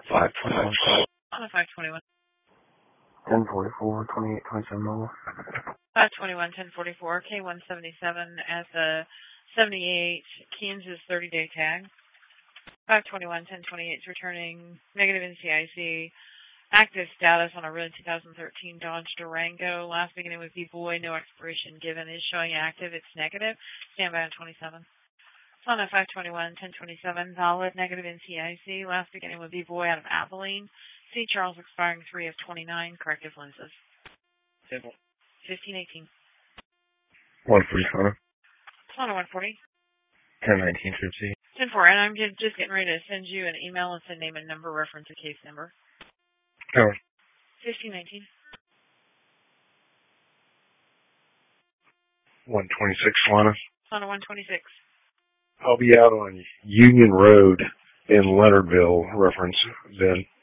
521. On a 521. 1044, 2827 mobile. 521, 1044, K177 at the 78 Kansas 30-day tag. 521, 1028 is returning negative NCIC. Active status on a red 2013 Dodge Durango. Last beginning with B-Boy. No expiration given. Is showing active. It's negative. Stand by on 27. On a 521, 1027. Valid negative NCIC. Last beginning with B-Boy out of Abilene. C. Charles expiring 3 of 29. Corrective lenses. 1518. 140, On a 140. 1019, Trip C. 10-4. And I'm just getting ready to send you an email and send name and number, reference a case number. Power. 1519. 126, Solana. On a 126. I'll be out on Union Road in Leonardville, reference then.